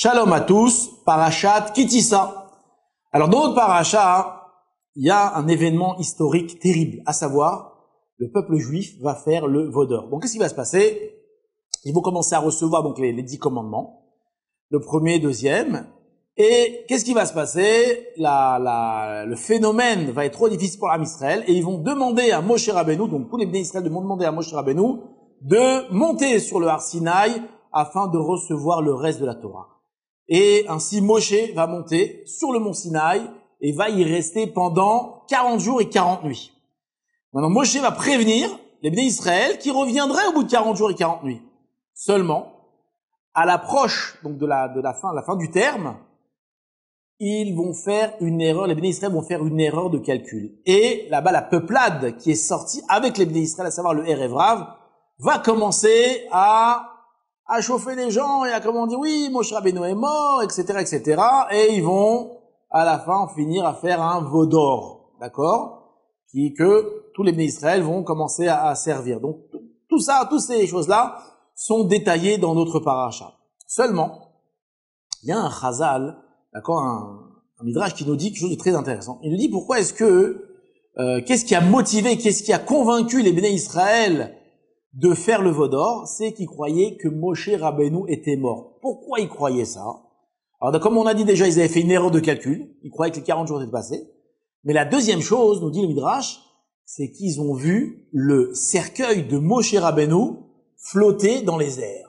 Shalom à tous, Parashat Kitissa. Alors dans notre paracha, il y a un événement historique terrible, à savoir, le peuple juif va faire le Vaudor. Donc qu'est-ce qui va se passer? Ils vont commencer à recevoir donc les 10 commandements, le premier, deuxième, et qu'est-ce qui va se passer? Le phénomène va être trop difficile pour l'âme Israël, et ils vont demander à Moshe Rabbeinu, donc tous les bénis Israël vont demander à Moshe Rabbeinu de monter sur le Har Sinaï afin de recevoir le reste de la Torah. Et ainsi, Moshe va monter sur le mont Sinaï et va y rester pendant 40 jours et 40 nuits. Maintenant, Moshe va prévenir les bénis Israël qui reviendraient au bout de 40 jours et 40 nuits. Seulement, à l'approche donc de la fin du terme, ils vont faire une erreur, les bénis Israël vont faire une erreur de calcul. Et là-bas, la peuplade qui est sortie avec les bénis Israël, à savoir le Erev Rav, va commencer à chauffer les gens et à comment dire oui, Moshe Rabbeinu est mort, etc., etc. Et ils vont, à la fin, finir à faire un Vaudor, d'accord? Que tous les bénis Israël vont commencer à servir. Donc, tout ça, toutes ces choses-là sont détaillées dans notre paracha. Seulement, il y a un chazal, d'accord, un midrash qui nous dit quelque chose de très intéressant. Il nous dit pourquoi est-ce que, qu'est-ce qui a motivé, qu'est-ce qui a convaincu les bénis Israël de faire le Vaudor, c'est qu'ils croyaient que Moshe Rabbeinu était mort. Pourquoi ils croyaient ça? Alors, comme on a dit déjà, ils avaient fait une erreur de calcul. Ils croyaient que les 40 jours étaient passés. Mais la deuxième chose, nous dit le Midrash, c'est qu'ils ont vu le cercueil de Moshe Rabbeinu flotter dans les airs.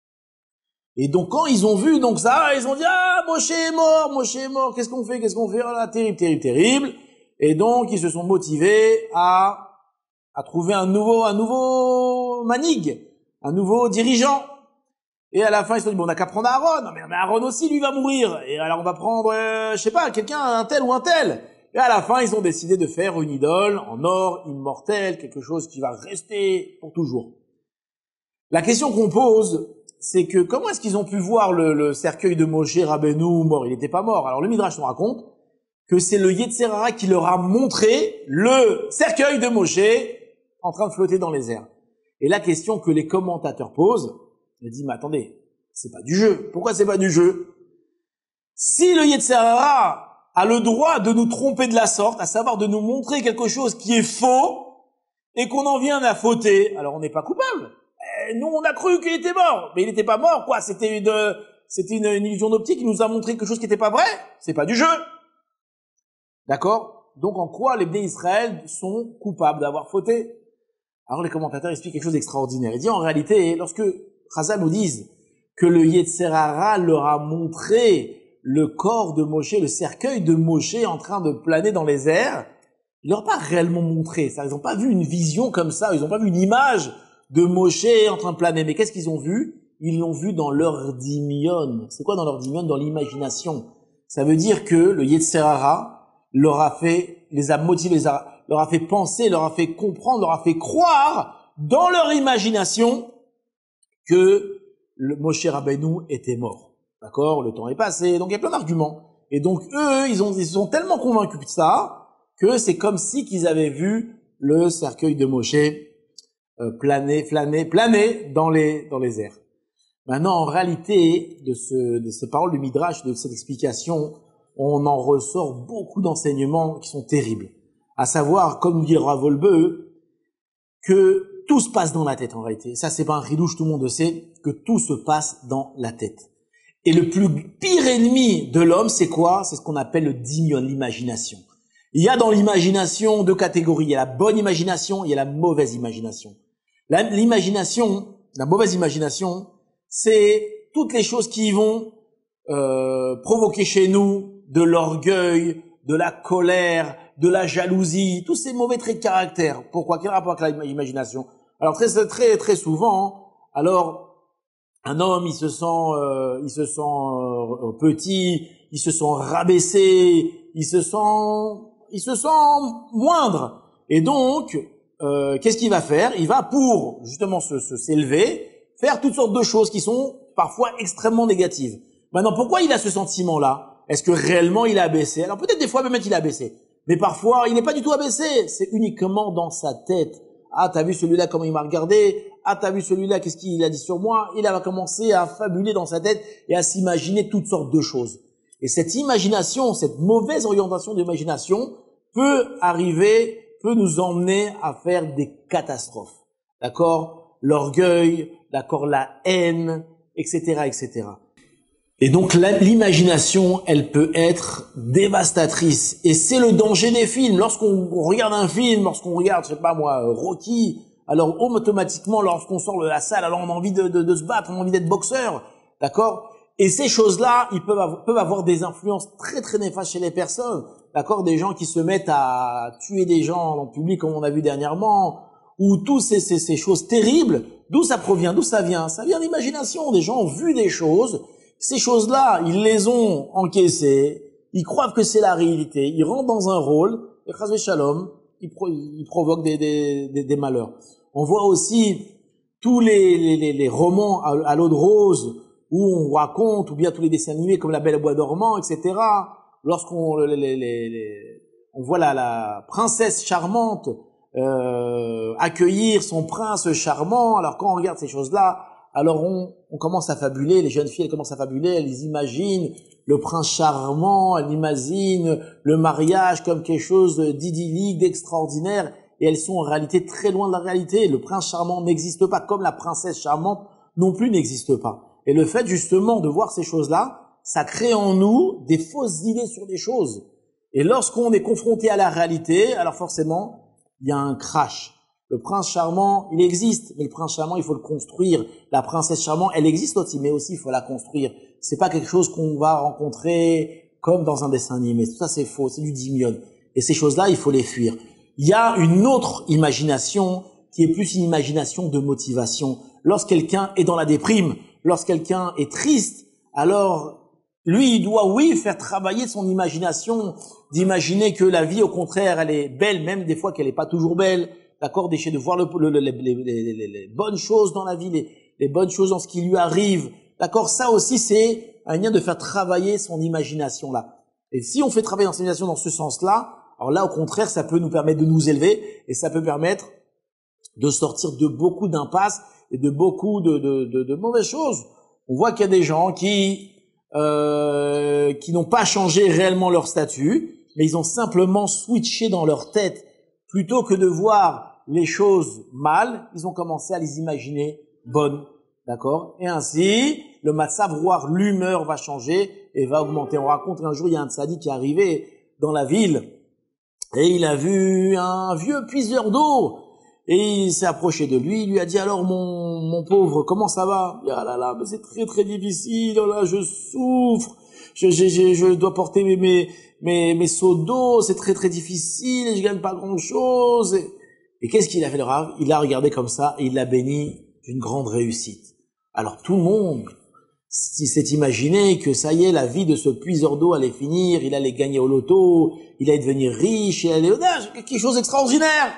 Et donc, quand ils ont vu donc ça, ils ont dit, ah, Moshe est mort, qu'est-ce qu'on fait? Oh là, terrible. Et donc, ils se sont motivés à trouver un nouveau manig, un nouveau dirigeant. Et à la fin, ils se sont dit, bon, on n'a qu'à prendre Aaron. Non, mais Aaron aussi, lui, va mourir. Et alors, on va prendre, je sais pas, quelqu'un, un tel ou un tel. Et à la fin, ils ont décidé de faire une idole en or, immortel, quelque chose qui va rester pour toujours. La question qu'on pose, c'est que comment est-ce qu'ils ont pu voir le cercueil de Moshe Rabbeinu mort? Il n'était pas mort. Alors, le Midrash nous raconte que c'est le Yetzer Hara qui leur a montré le cercueil de Moshe en train de flotter dans les airs. Et la question que les commentateurs posent, ils disent, mais attendez, c'est pas du jeu. Pourquoi c'est pas du jeu? Si le Yetzer Hara a le droit de nous tromper de la sorte, à savoir de nous montrer quelque chose qui est faux, et qu'on en vient à fauter, alors on n'est pas coupable. Nous, on a cru qu'il était mort. Mais il n'était pas mort, quoi. C'était une illusion d'optique qui nous a montré quelque chose qui n'était pas vrai. C'est pas du jeu. D'accord? Donc, en quoi les bénis Israël sont coupables d'avoir fauté? Alors, les commentateurs expliquent quelque chose d'extraordinaire. Ils disent, en réalité, lorsque Chazal nous disent que le Yetzer Hara leur a montré le corps de Moshe, le cercueil de Moshe en train de planer dans les airs, ils leur ont pas réellement montré ça. Ils n'ont pas vu une vision comme ça. Ils n'ont pas vu une image de Moshe en train de planer. Mais qu'est-ce qu'ils ont vu? Ils l'ont vu dans leur dimion. C'est quoi dans leur dimion? Dans l'imagination. Ça veut dire que le Yetzer Hara leur a fait, les a motivés, leur a fait penser, leur a fait comprendre, leur a fait croire dans leur imagination que le Moshe Rabbeinu était mort. D'accord? Le temps est passé, donc il y a plein d'arguments. Et donc eux, ils sont tellement convaincus de ça que c'est comme si qu'ils avaient vu le cercueil de Moshe planer dans les airs. Maintenant, en réalité, de ces paroles du Midrash, de cette explication, on en ressort beaucoup d'enseignements qui sont terribles. À savoir, comme nous dit le Rav Wolbe, que tout se passe dans la tête en réalité. Ça, c'est pas un ridouche, tout le monde sait que tout se passe dans la tête. Et le plus pire ennemi de l'homme, c'est quoi? C'est ce qu'on appelle le dimion, l'imagination. Il y a dans l'imagination deux catégories. Il y a la bonne imagination, il y a la mauvaise imagination. L'imagination, la mauvaise imagination, c'est toutes les choses qui vont provoquer chez nous de l'orgueil, de la colère, de la jalousie, tous ces mauvais traits de caractère. Pourquoi? Quel rapport avec l'imagination? Alors très souvent, alors un homme, il se sent petit, il se sent rabaissé, il se sent moindre. Et donc, qu'est-ce qu'il va faire? Il va, pour justement s'élever, faire toutes sortes de choses qui sont parfois extrêmement négatives. Maintenant, pourquoi il a ce sentiment-là? Est-ce que réellement il a abaissé? Alors peut-être des fois même il a abaissé, mais parfois il n'est pas du tout abaissé. C'est uniquement dans sa tête. Ah, t'as vu celui-là comment il m'a regardé? ah t'as vu celui-là, qu'est-ce qu'il a dit sur moi? Il va commencer à fabuler dans sa tête et à s'imaginer toutes sortes de choses. Et cette imagination, cette mauvaise orientation d'imagination peut nous emmener à faire des catastrophes. D'accord? L'orgueil, d'accord, la haine, etc., etc. Et donc l'imagination, elle peut être dévastatrice. Et c'est le danger des films. Lorsqu'on regarde un film, lorsqu'on regarde, je sais pas moi, Rocky, alors automatiquement, lorsqu'on sort de la salle, alors on a envie de se battre, on a envie d'être boxeur, d'accord? Et ces choses-là, ils peuvent avoir des influences très très néfastes chez les personnes, d'accord? Des gens qui se mettent à tuer des gens en public, comme on a vu dernièrement, ou tous ces choses terribles. D'où ça provient? D'où ça vient? Ça vient de l'imagination. Des gens ont vu des choses. Ces choses-là, ils les ont encaissées. Ils croient que c'est la réalité. Ils rentrent dans un rôle. Et chas shalom, ils provoquent des malheurs. On voit aussi tous les romans à l'eau de rose où on raconte, ou bien tous les dessins animés comme La Belle au bois dormant, etc. Lorsqu'on on voit la princesse charmante accueillir son prince charmant. Alors quand on regarde ces choses-là, alors on commence à fabuler, les jeunes filles elles commencent à fabuler, elles imaginent le prince charmant, elles imaginent le mariage comme quelque chose d'idyllique, d'extraordinaire, et elles sont en réalité très loin de la réalité. Le prince charmant n'existe pas, comme la princesse charmante non plus n'existe pas. Et le fait justement de voir ces choses-là, ça crée en nous des fausses idées sur des choses. Et lorsqu'on est confronté à la réalité, alors forcément, il y a un crash. Le prince charmant, il existe, mais le prince charmant, il faut le construire. La princesse charmante, elle existe aussi, mais aussi il faut la construire. C'est pas quelque chose qu'on va rencontrer comme dans un dessin animé. Tout ça, c'est faux, c'est du dimion. Et ces choses-là, il faut les fuir. Il y a une autre imagination qui est plus une imagination de motivation. Lorsqu'elqu'un est dans la déprime, lorsqu'elqu'un est triste, alors lui, il doit, oui, faire travailler son imagination, d'imaginer que la vie, au contraire, elle est belle, même des fois qu'elle n'est pas toujours belle, d'accord, d'essayer de voir les bonnes choses dans la vie, les bonnes choses dans ce qui lui arrive, d'accord. Ça aussi, c'est un lien de faire travailler son imagination là. Et si on fait travailler son imagination dans ce sens-là, alors là, au contraire, ça peut nous permettre de nous élever et ça peut permettre de sortir de beaucoup d'impasses et de beaucoup de mauvaises choses. On voit qu'il y a des gens qui n'ont pas changé réellement leur statut, mais ils ont simplement switché dans leur tête. Plutôt que de voir les choses mal, ils ont commencé à les imaginer bonnes, d'accord? Et ainsi, le matzav, voire l'humeur va changer et va augmenter. On raconte un jour, il y a un tzaddik qui est arrivé dans la ville et il a vu un vieux puiseur d'eau. Et il s'est approché de lui, il lui a dit, alors mon pauvre, comment ça va? Il dit, ah là là, mais c'est très très difficile, oh là, je souffre, je dois porter mes seaux d'eau, c'est très très difficile, et je gagne pas grand chose. Et qu'est-ce qu'il a fait le Rav? Il l'a regardé comme ça, et il l'a béni d'une grande réussite. Alors tout le monde s'est imaginé que ça y est, la vie de ce puiseur d'eau allait finir, il allait gagner au loto, il allait devenir riche, il allait quelque chose d'extraordinaire.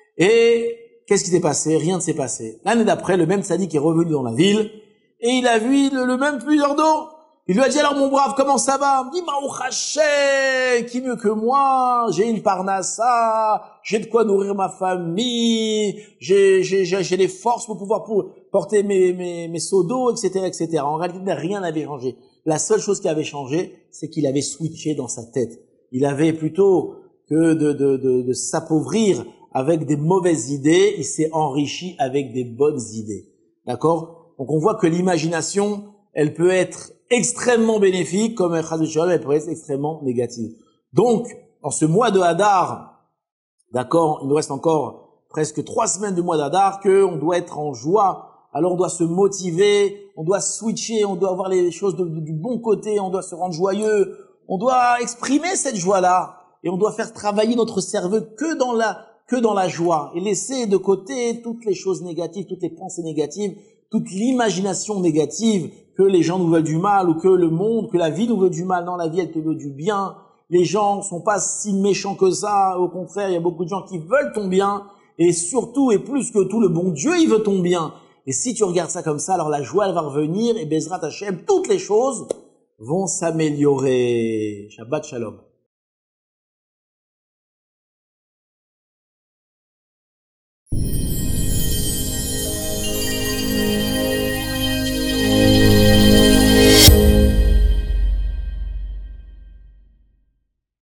Et qu'est-ce qui s'est passé? Rien ne s'est passé. L'année d'après, le même tzaddik est revenu dans la ville et il a vu le même puiseur d'eau. Il lui a dit, alors mon brave, comment ça va? Il me dit, Baruch Hashem, qui mieux que moi? J'ai une parnassa, j'ai de quoi nourrir ma famille, j'ai les forces pour pouvoir porter mes seaux d'eau, etc., etc. En réalité, rien n'avait changé. La seule chose qui avait changé, c'est qu'il avait switché dans sa tête. Il avait plutôt que de s'appauvrir avec des mauvaises idées, il s'est enrichi avec des bonnes idées. D'accord? Donc on voit que l'imagination, elle peut être extrêmement bénéfique, comme elle peut être extrêmement négative. Donc, en ce mois de Hadar, d'accord, il nous reste encore presque 3 semaines de mois d'Hadar, qu'on doit être en joie, alors on doit se motiver, on doit switcher, on doit avoir les choses du bon côté, on doit se rendre joyeux, on doit exprimer cette joie-là, et on doit faire travailler notre cerveau que dans la joie, et laisser de côté toutes les choses négatives, toutes les pensées négatives, toute l'imagination négative, que les gens nous veulent du mal, ou que le monde, que la vie nous veut du mal. Non, la vie, elle te veut du bien. Les gens sont pas si méchants que ça. Au contraire, il y a beaucoup de gens qui veulent ton bien. Et surtout, et plus que tout, le bon Dieu, il veut ton bien. Et si tu regardes ça comme ça, alors la joie, elle va revenir, et Bezrat Hashem, toutes les choses vont s'améliorer. Shabbat Shalom.